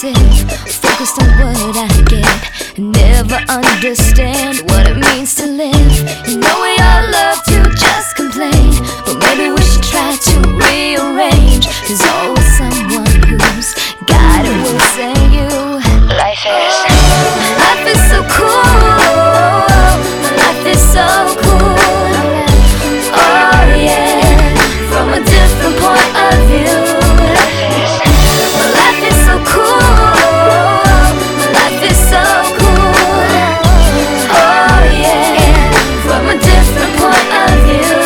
passive, focused on what I get, and never understand what it means to live. You know we all love to just complain, but maybe we should try to rearrange. There's always someone who's got it worse than you. Life is so cool. Life is so cool. Oh yeah, from a different point of view. Life is so cool. Life is so cool. Oh yeah, from a different point of view.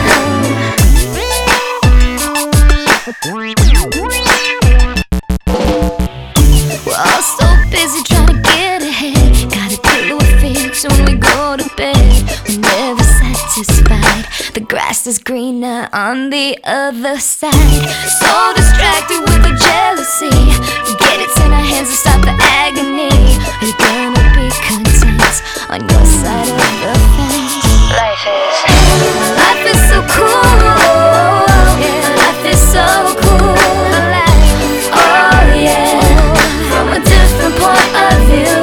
We're all so busy trying to get ahead. Gotta deal with fears when we go to bed. We're never satisfied. The grass is greener on the other side. So distracted with the jealousy. Forget it's in our hands to stop the agony. Are you gonna be content on your side of the fence? Life is so cool. Yeah, life is so cool. Oh yeah, from a different point of view.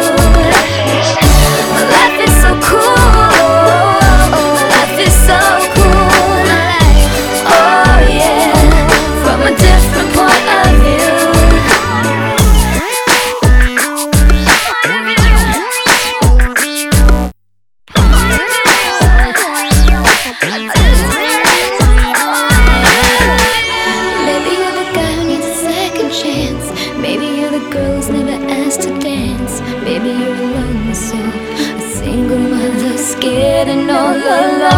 Life is so cool. Life is so cool. Oh yeah, from a different point of view. Maybe you're the guy who needs a second chance. Maybe you're the girl who's never asked to dance. Maybe you're a lone soul, a single mother scared and all alone.